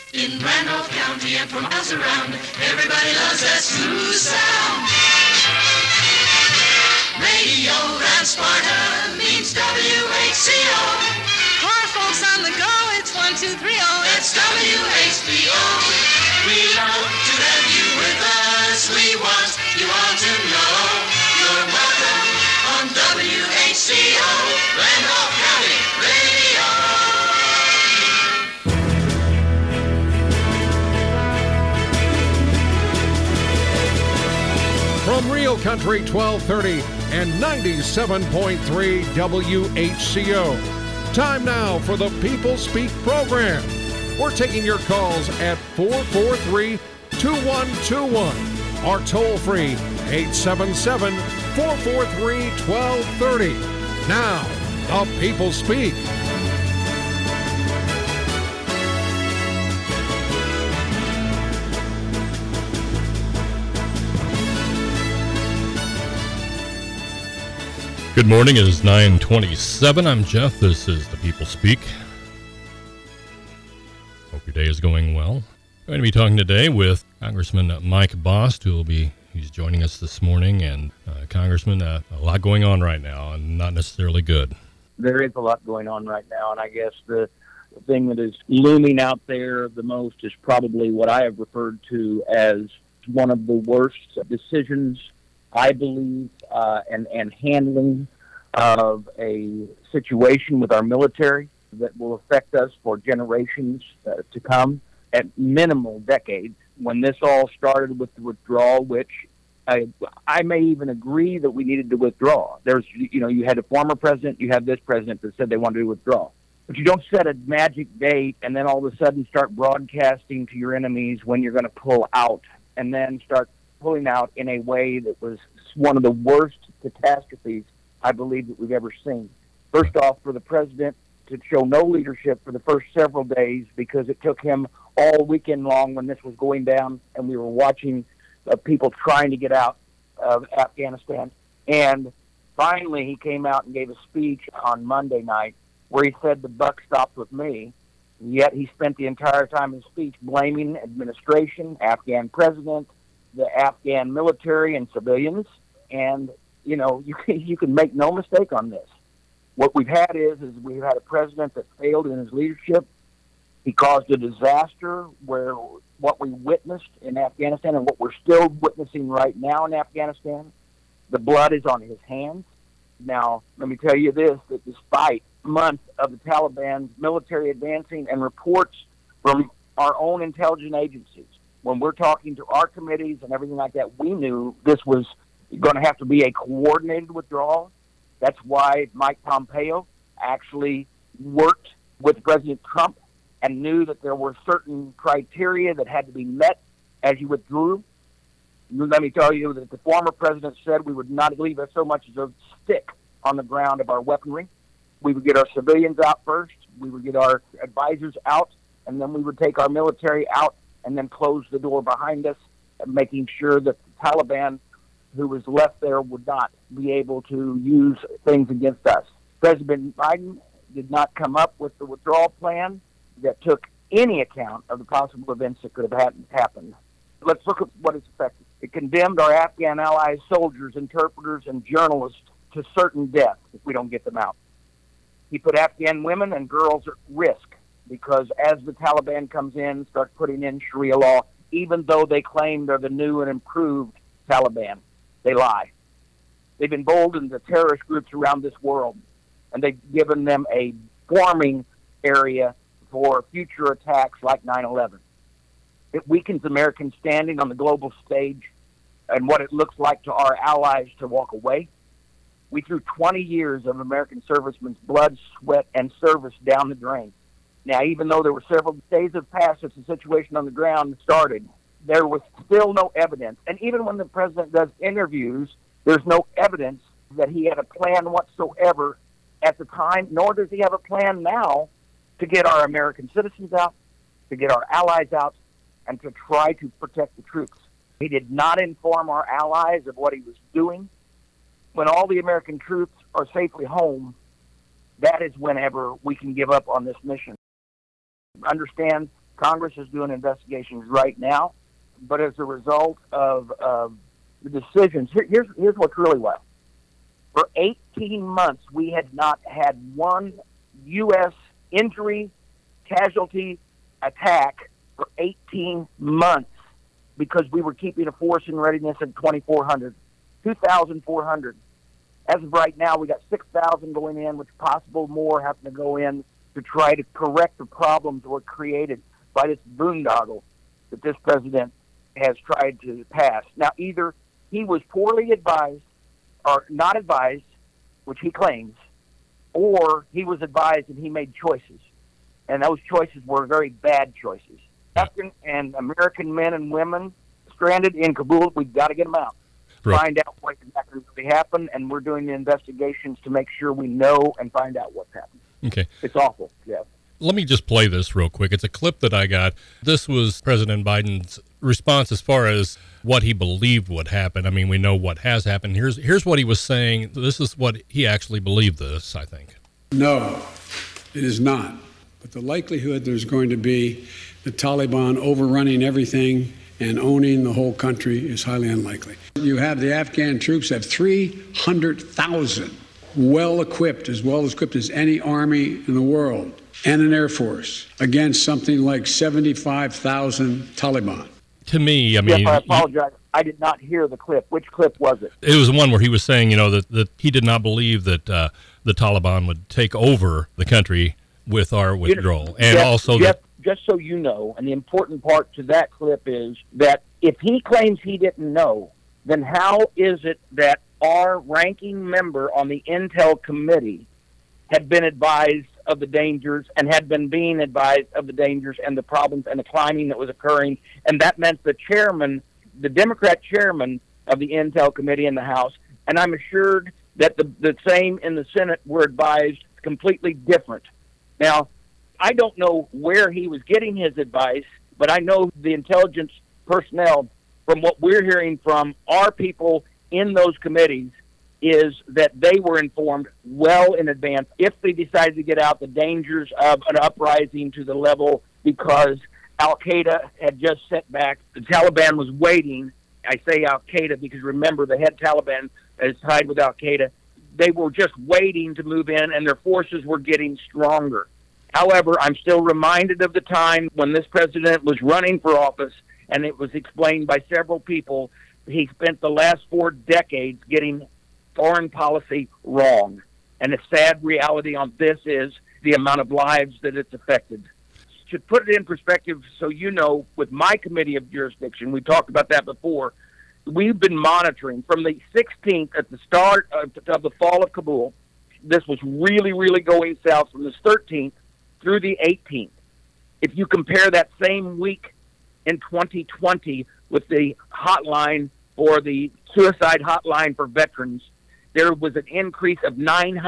In Randolph County and for miles around, everybody loves that smooth sound. Radio and Sparta means WHCO. For folks on the go, it's 1230. That's WHBO. We love to have you with us. We want you all to know you're welcome on WHCO, Randolph County Radio. From Real Country 1230 and 97.3 WHCO. Time now for the People Speak program. We're taking your calls at 443-2121 or toll free 877-443-1230. Now, the People Speak. Good morning. It is 9:27. I'm Jeff. This is the People Speak. Hope your day is going well. I'm going to be talking today with Congressman Mike Bost, he's joining us this morning. And Congressman, a lot going on right now, and not necessarily good. There is a lot going on right now, and I guess the thing that is looming out there the most is probably what I have referred to as one of the worst decisions, I believe, and handling of a situation with our military that will affect us for generations to come, at minimal decades. When this all started with the withdrawal, which I may even agree that we needed to withdraw. You had a former president, you have this president that said they wanted to withdraw. But you don't set a magic date and then all of a sudden start broadcasting to your enemies when you're going to pull out, and then start pulling out in a way that was one of the worst catastrophes I believe that we've ever seen. First off, for the president to show no leadership for the first several days, because it took him all weekend long when this was going down and we were watching people trying to get out of Afghanistan. And finally he came out and gave a speech on Monday night where he said the buck stopped with me. Yet he spent the entire time in his speech blaming administration, Afghan president, the Afghan military and civilians. And, you can make no mistake on this. What we've had is we've had a president that failed in his leadership. He caused a disaster where what we witnessed in Afghanistan and what we're still witnessing right now in Afghanistan, the blood is on his hands. Now, let me tell you this, that despite months of the Taliban's military advancing and reports from our own intelligence agencies, when we're talking to our committees and everything like that, we knew this was going to have to be a coordinated withdrawal. That's why Mike Pompeo actually worked with President Trump and knew that there were certain criteria that had to be met as you withdrew. Let me tell you that the former president said we would not leave us so much as a stick on the ground of our weaponry. We would get our civilians out first, we would get our advisors out, and then we would take our military out and then close the door behind us, making sure that the Taliban who was left there would not be able to use things against us. President Biden did not come up with the withdrawal plan that took any account of the possible events that could have happened. Let's look at what it's affected. It condemned our Afghan allies, soldiers, interpreters, and journalists to certain death if we don't get them out. He put Afghan women and girls at risk because as the Taliban comes in, start putting in Sharia law, even though they claim they're the new and improved Taliban, they lie. They've emboldened the terrorist groups around this world, and they've given them a forming area for future attacks like 9/11. It weakens American standing on the global stage and what it looks like to our allies to walk away. We threw 20 years of American servicemen's blood, sweat, and service down the drain. Now, even though there were several days have passed since the situation on the ground started, there was still no evidence. And even when the president does interviews, there's no evidence that he had a plan whatsoever at the time, nor does he have a plan now to get our American citizens out, to get our allies out, and to try to protect the troops. He did not inform our allies of what he was doing. When all the American troops are safely home, that is whenever we can give up on this mission. Understand Congress is doing investigations right now, but as a result of the decisions, here's what's really wild. For 18 months, we had not had one U.S. injury, casualty, attack for 18 months because we were keeping a force in readiness of 2,400. As of right now, we got 6,000 going in, which possible more having to go in to try to correct the problems that were created by this boondoggle that this president has tried to pass. Now, either he was poorly advised or not advised, which he claims, or he was advised and he made choices. And those choices were very bad choices. African and American men and women stranded in Kabul, we've got to get them out. Right. Find out what exactly really happened, and we're doing the investigations to make sure we know and find out what's happened. Okay. It's awful, yeah. Let me just play this real quick. It's a clip that I got. This was President Biden's response as far as what he believed would happen. I mean, we know what has happened. Here's what he was saying. This is what he actually believed this, I think. No, it is not. But the likelihood there's going to be the Taliban overrunning everything and owning the whole country is highly unlikely. You have the Afghan troops have 300,000 well-equipped as any army in the world, and an air force against something like 75,000 Taliban. To me, I mean... Jeff, I apologize. I did not hear the clip. Which clip was it? It was the one where he was saying, that he did not believe that the Taliban would take over the country with our withdrawal. Just so you know, and the important part to that clip is that if he claims he didn't know, then how is it that our ranking member on the Intel Committee had been advised of the dangers and had been being advised of the dangers and the problems and the climbing that was occurring, and that meant the chairman, the Democrat chairman of the Intel Committee in the House, and I'm assured that the same in the Senate were advised completely different. Now, I don't know where he was getting his advice, but I know the intelligence personnel, from what we're hearing from our people in those committees, is that they were informed well in advance if they decided to get out the dangers of an uprising to the level because Al-Qaeda had just set back. The Taliban was waiting. I say Al-Qaeda because remember the head Taliban is tied with Al-Qaeda. They were just waiting to move in and their forces were getting stronger. However, I'm still reminded of the time when this president was running for office, and it was explained by several people, he spent the last 4 decades getting foreign policy wrong. And the sad reality on this is the amount of lives that it's affected. To put it in perspective, so you know, with my committee of jurisdiction, we talked about that before, we've been monitoring from the 16th at the start of the fall of Kabul. This was really, really going south from the 13th through the 18th. If you compare that same week in 2020 with the hotline or the suicide hotline for veterans, there was an increase of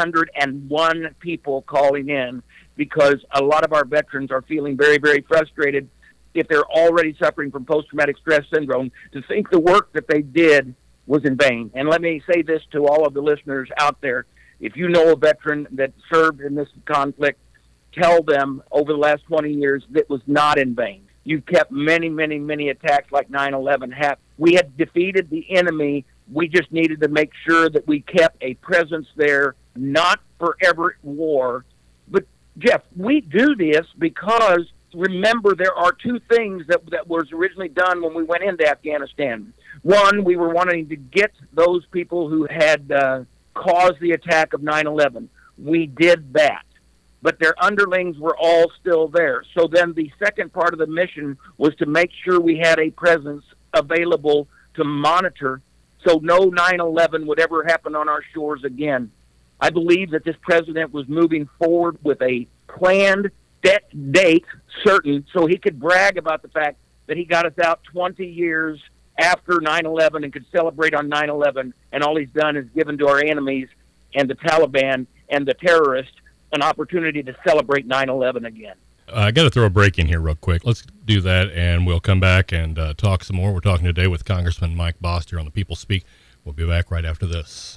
901 people calling in because a lot of our veterans are feeling very, very frustrated if they're already suffering from post-traumatic stress syndrome to think the work that they did was in vain. And let me say this to all of the listeners out there. If you know a veteran that served in this conflict, tell them over the last 20 years that was not in vain. You've kept many, many, many attacks like 9/11 happened. We had defeated the enemy. We just needed to make sure that we kept a presence there, not forever at war. But, Jeff, we do this because, remember, there are 2 things that was originally done when we went into Afghanistan. One, we were wanting to get those people who had caused the attack of 9/11. We did that. But their underlings were all still there. So then the second part of the mission was to make sure we had a presence available to monitor so no 9/11 would ever happen on our shores again. I believe that this president was moving forward with a planned date, certain, so he could brag about the fact that he got us out 20 years after 9/11 and could celebrate on 9/11, and all he's done is given to our enemies and the Taliban and the terrorists an opportunity to celebrate 9/11 again. I got to throw a break in here real quick. Let's do that, and we'll come back and talk some more. We're talking today with Congressman Mike Bost here on the People Speak. We'll be back right after this.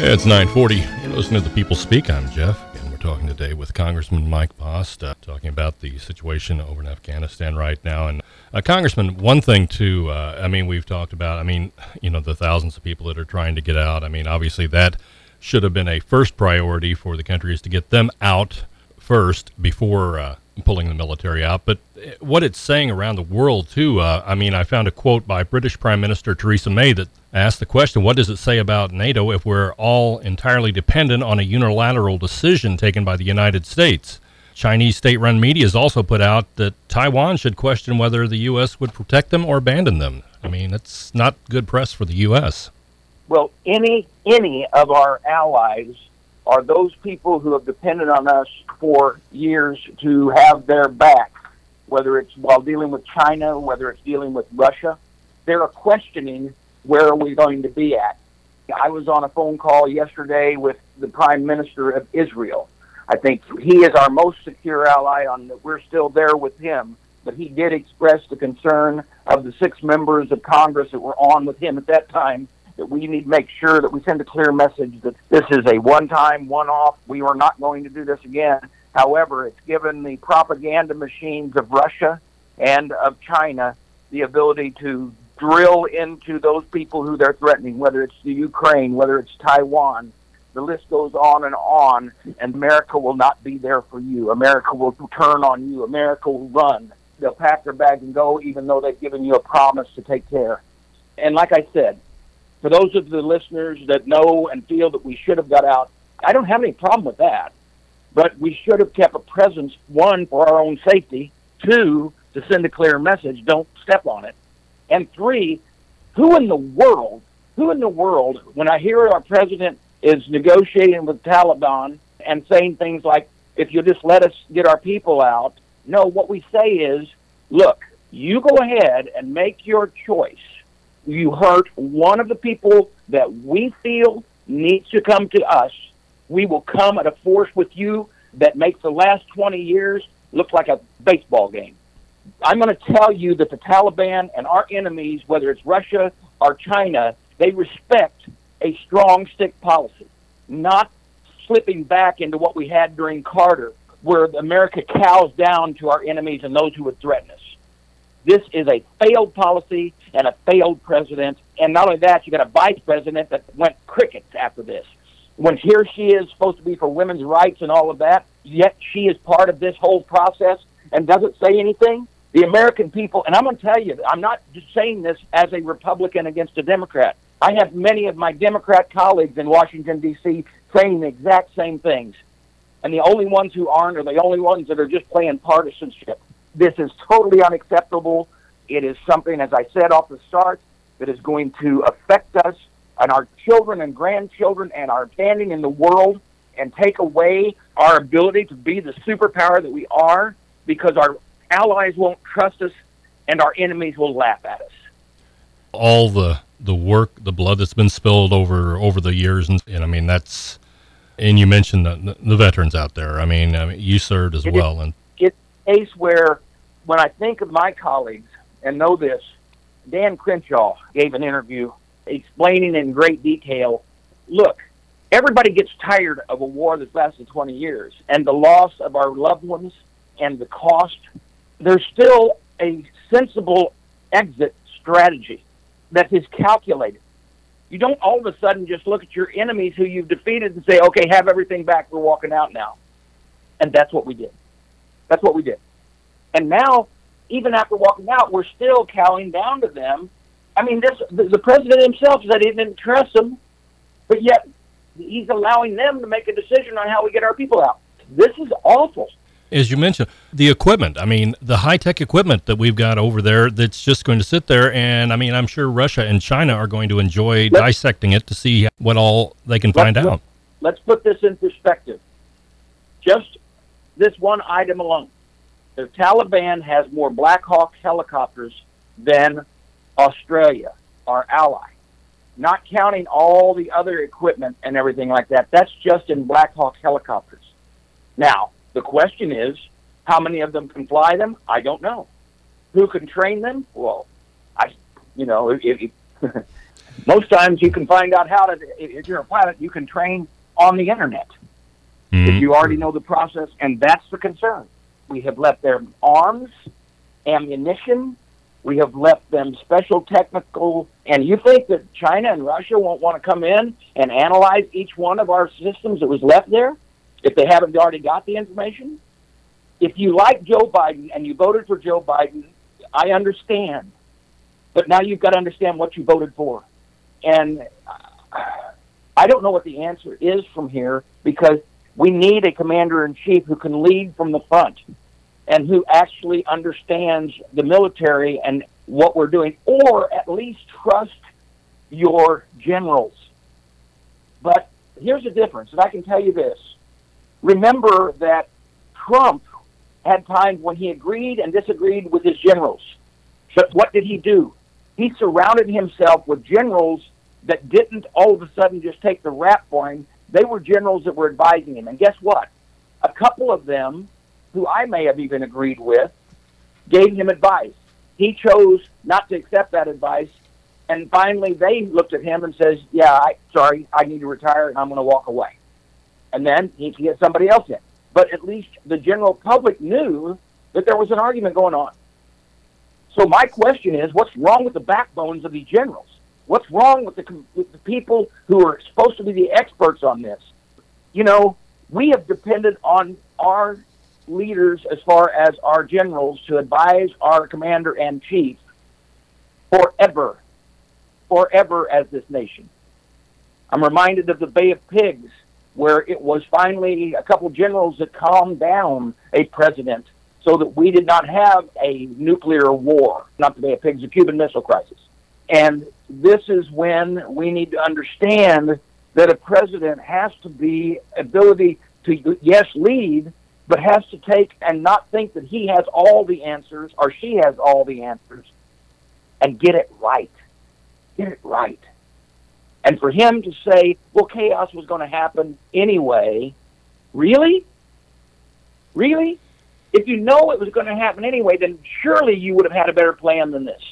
It's 9:40. You're listening to The People Speak. I'm Jeff, and we're talking today with Congressman Mike Bost, talking about the situation over in Afghanistan right now. And Congressman, one thing too, we've talked about, the thousands of people that are trying to get out. Obviously that should have been a first priority for the country, is to get them out first before pulling the military out. But what it's saying around the world too, I found a quote by British Prime Minister Theresa May that asked the question, what does it say about NATO if we're all entirely dependent on a unilateral decision taken by the United States? Chinese state-run media has also put out that Taiwan should question whether the U.S. would protect them or abandon them. That's not good press for the U.S. Well, any of our allies are those people who have depended on us for years to have their back, whether it's while dealing with China, whether it's dealing with Russia. They're questioning where are we going to be at. I was on a phone call yesterday with the Prime Minister of Israel. I think he is our most secure ally, on that we're still there with him, but he did express the concern of the 6 members of Congress that were on with him at that time, that we need to make sure that we send a clear message that this is a one-time, one-off. We are not going to do this again. However, it's given the propaganda machines of Russia and of China the ability to drill into those people who they're threatening, whether it's the Ukraine, whether it's Taiwan. The list goes on, and America will not be there for you. America will turn on you. America will run. They'll pack their bag and go, even though they've given you a promise to take care. And like I said, for those of the listeners that know and feel that we should have got out, I don't have any problem with that. But we should have kept a presence, 1, for our own safety, 2, to send a clear message, don't step on it. And 3, who in the world, when I hear our president is negotiating with Taliban and saying things like, if you'll just let us get our people out, no, what we say is, look, you go ahead and make your choice. You hurt one of the people that we feel needs to come to us. We will come at a force with you that makes the last 20 years look like a baseball game. I'm going to tell you that the Taliban and our enemies, whether it's Russia or China, they respect a strong stick policy, not slipping back into what we had during Carter, where America cows down to our enemies and those who would threaten us. This is a failed policy and a failed president. And not only that, you got a vice president that went crickets after this. When here she is supposed to be for women's rights and all of that, yet she is part of this whole process and doesn't say anything. The American people, and I'm going to tell you, I'm not just saying this as a Republican against a Democrat. I have many of my Democrat colleagues in Washington, D.C. saying the exact same things. And the only ones who aren't are the only ones that are just playing partisanship. This is totally unacceptable. It is something, as I said off the start, that is going to affect us and our children and grandchildren and our standing in the world, and take away our ability to be the superpower that we are, because our allies won't trust us and our enemies will laugh at us. All the work, the blood that's been spilled over the years, and that's, and you mentioned the veterans out there. You served as well. And it's a case where, when I think of my colleagues and know this, Dan Crenshaw gave an interview explaining in great detail, look, everybody gets tired of a war that's lasted 20 years and the loss of our loved ones and the cost. There's still a sensible exit strategy that is calculated. You don't all of a sudden just look at your enemies who you've defeated and say, okay, have everything back, we're walking out now. And that's what we did. That's what we did. And now, even after walking out, we're still cowing down to them. The president himself said he didn't trust them, but yet he's allowing them to make a decision on how we get our people out. This is awful. As you mentioned, the equipment, the high-tech equipment that we've got over there that's just going to sit there, and I'm sure Russia and China are going to enjoy dissecting it to see what all they can find out. Let's put this in perspective. Just this one item alone. The Taliban has more Black Hawk helicopters than Australia, our ally. Not counting all the other equipment and everything like that. That's just in Black Hawk helicopters. Now, the question is, how many of them can fly them? I don't know. Who can train them? Well, Most times you can find out how to, if you're a pilot, you can train on the internet. If you already know the process, and that's the concern. We have left them arms, ammunition, we have left them special technical, and you think that China and Russia won't want to come in and analyze each one of our systems that was left there if they haven't already got the information? If you like Joe Biden and you voted for Joe Biden, I understand. But now you've got to understand what you voted for. And I don't know what the answer is from here, because we need a commander-in-chief who can lead from the front and who actually understands the military and what we're doing, or at least trust your generals. But here's the difference, and I can tell you this. Remember that Trump had times when he agreed and disagreed with his generals. But what did he do? He surrounded himself with generals that didn't all of a sudden just take the rap for him. They were generals that were advising him. And guess what? A couple of them, who I may have even agreed with, gave him advice. He chose not to accept that advice. And finally, they looked at him and says, I need to retire and I'm going to walk away. And then he can get somebody else in. But at least the general public knew that there was an argument going on. So my question is, what's wrong with the backbones of these generals? What's wrong with the people who are supposed to be the experts on this? You know, we have depended on our leaders as far as our generals to advise our commander-in-chief forever as this nation. I'm reminded of the Bay of Pigs, where it was finally a couple generals that calmed down a president so that we did not have a nuclear war, not the Bay of Pigs, the Cuban Missile Crisis. And this is when we need to understand that a president has to be ability to, yes, lead, but has to take and not think that he has all the answers or she has all the answers, and get it right. Get it right. And for him to say, well, chaos was going to happen anyway, really? Really? If you know it was going to happen anyway, then surely you would have had a better plan than this.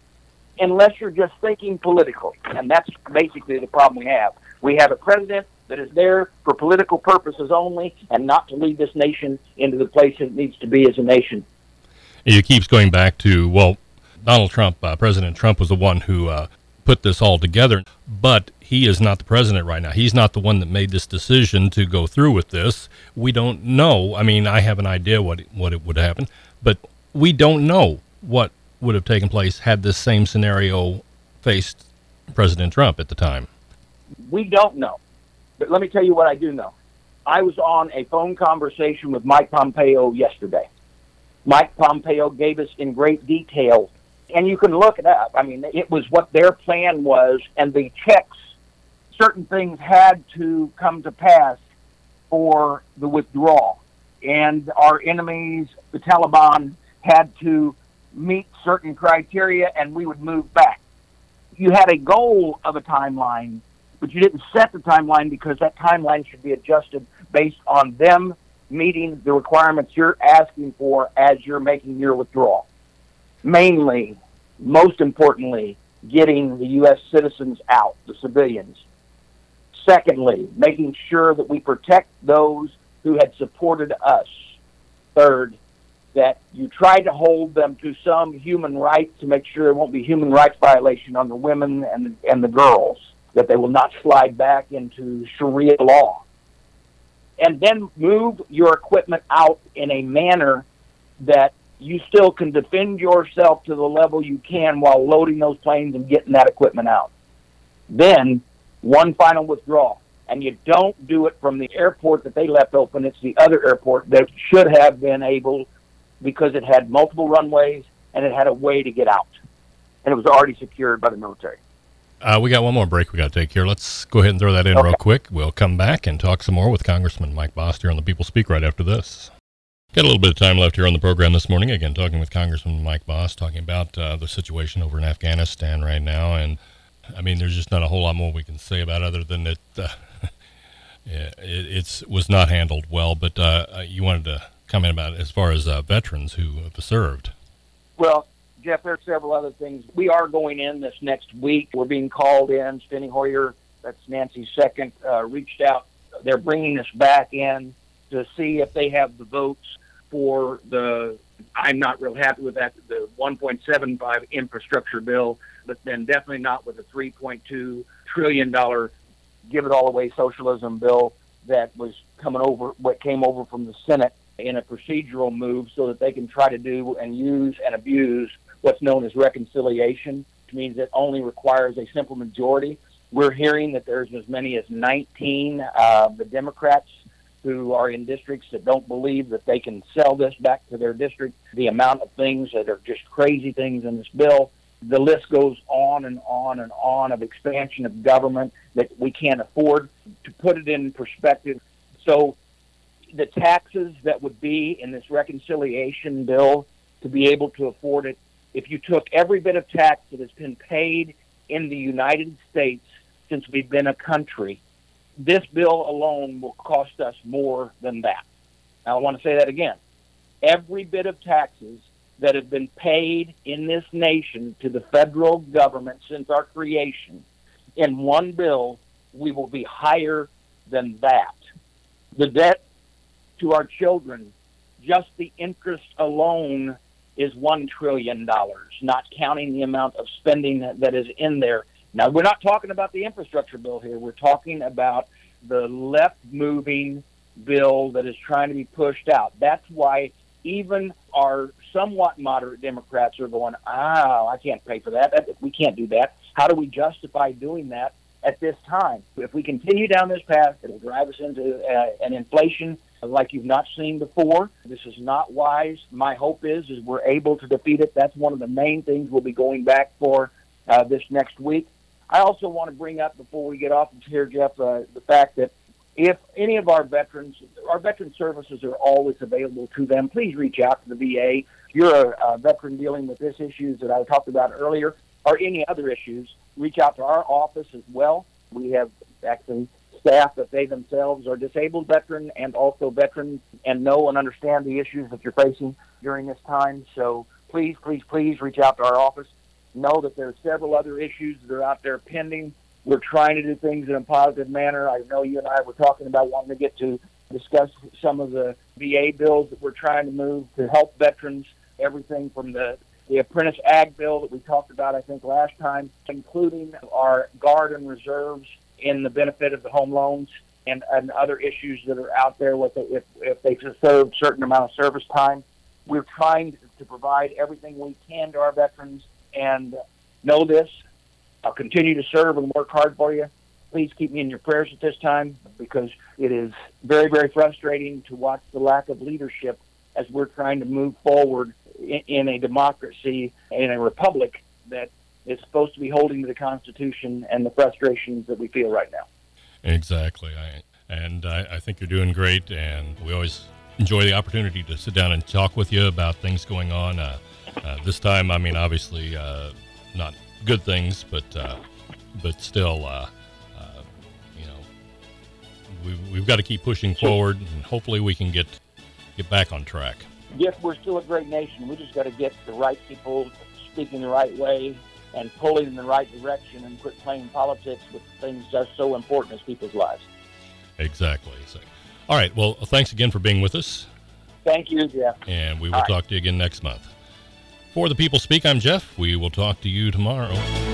Unless you're just thinking politically. And that's basically the problem we have. We have a president that is there for political purposes only and not to lead this nation into the place it needs to be as a nation. It keeps going back to, well, Donald Trump, President Trump was the one who put this all together, but he is not the president right now. He's not the one that made this decision to go through with this. We don't know. I mean, I have an idea what it would happen, but we don't know what would have taken place had this same scenario faced President Trump at the time. We don't know. But let me tell you what I do know. I was on a phone conversation with Mike Pompeo yesterday. Mike Pompeo gave us in great detail, and you can look it up. I mean, it was what their plan was, and the checks, certain things had to come to pass for the withdrawal. And our enemies, the Taliban, had to meet certain criteria, and we would move back. You had a goal of a timeline, but you didn't set the timeline because that timeline should be adjusted based on them meeting the requirements you're asking for as you're making your withdrawal. Mainly, most importantly, getting the U.S. citizens out, the civilians. Secondly, making sure that we protect those who had supported us. Third, that you try to hold them to some human rights to make sure there won't be human rights violation on the women and the girls, that they will not slide back into Sharia law. And then move your equipment out in a manner that you still can defend yourself to the level you can while loading those planes and getting that equipment out. Then, one final withdrawal. And you don't do it from the airport that they left open. It's the other airport that should have been able, because it had multiple runways and it had a way to get out. And it was already secured by the military. We got one more break we got to take here. Let's go ahead and throw that in real quick. We'll come back and talk some more with Congressman Mike Bost here on the People Speak right after this. Got a little bit of time left here on the program this morning. Again, talking with Congressman Mike Bost, talking about the situation over in Afghanistan right now. And, I mean, there's just not a whole lot more we can say about it other than that it was not handled well. But you wanted to comment about it as far as veterans who have served. Well, Jeff, there are several other things. We are going in this next week. We're being called in. Steny Hoyer, that's Nancy's second, reached out. They're bringing us back in to see if they have the votes for I'm not real happy with that, the $1.75 infrastructure bill, but then definitely not with the $3.2 trillion give it all away socialism bill that came over from the Senate in a procedural move so that they can try to do and use and abuse what's known as reconciliation, which means it only requires a simple majority. We're hearing that there's as many as 19 the Democrats who are in districts that don't believe that they can sell this back to their district. The amount of things that are just crazy things in this bill. The list goes on and on and on of expansion of government that we can't afford. To put it in perspective, so the taxes that would be in this reconciliation bill to be able to afford it, if you took every bit of tax that has been paid in the United States since we've been a country, this bill alone will cost us more than that. Now, I want to say that again. Every bit of taxes that have been paid in this nation to the federal government since our creation, in one bill, we will be higher than that. The debt to our children, just the interest alone, is $1 trillion, not counting the amount of spending that is in there. Now, we're not talking about the infrastructure bill here. We're talking about the left-moving bill that is trying to be pushed out. That's why even our somewhat moderate Democrats are going, I can't pay for that. We can't do that. How do we justify doing that at this time? If we continue down this path, it'll drive us into an inflation like you've not seen before. This is not wise. My hope is we're able to defeat it. That's one of the main things we'll be going back for this next week. I also want to bring up, before we get off here, Jeff, the fact that if any of our veteran services are always available to them, please reach out to the VA. If you're a veteran dealing with this issues that I talked about earlier, or any other issues, reach out to our office as well. We have actually staff that they themselves are disabled veteran and also veterans and know and understand the issues that you're facing during this time. So please, please, please reach out to our office. Know that there are several other issues that are out there pending. We're trying to do things in a positive manner. I know you and I were talking about wanting to get to discuss some of the VA bills that we're trying to move to help veterans, everything from the apprentice ag bill that we talked about, I think, last time, including our guard and reserves in the benefit of the home loans and other issues that are out there with if they serve a certain amount of service time. We're trying to provide everything we can to our veterans, and know this. I'll continue to serve and work hard for you. Please keep me in your prayers at this time, because it is very, very frustrating to watch the lack of leadership as we're trying to move forward in a democracy, in a republic that is supposed to be holding to the Constitution, and the frustrations that we feel right now. Exactly. I think you're doing great, and we always enjoy the opportunity to sit down and talk with you about things going on. This time, I mean, obviously, not good things, but still, you know, we've got to keep pushing forward, and hopefully we can get back on track. Yes, we're still a great nation. We just got to get the right people speaking the right way and pulling in the right direction, and quit playing politics with things that's so important as people's lives. Exactly. All right. Well, thanks again for being with us. Thank you, Jeff. And we will talk to you again next month. For The People Speak, I'm Jeff. We will talk to you tomorrow.